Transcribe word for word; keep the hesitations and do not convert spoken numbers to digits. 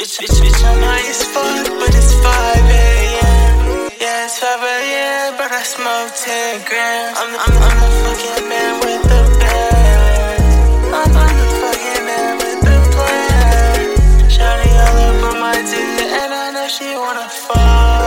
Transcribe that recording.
Bitch, bitch, bitch, I'm high as fuck, but it's five a.m. Yeah, it's five a.m., but I smoke ten grams. I'm, I'm, I'm the fucking man with the band. I'm, I'm the fucking man with the plan. Shawty all up on my dick, and I know she wanna fuck.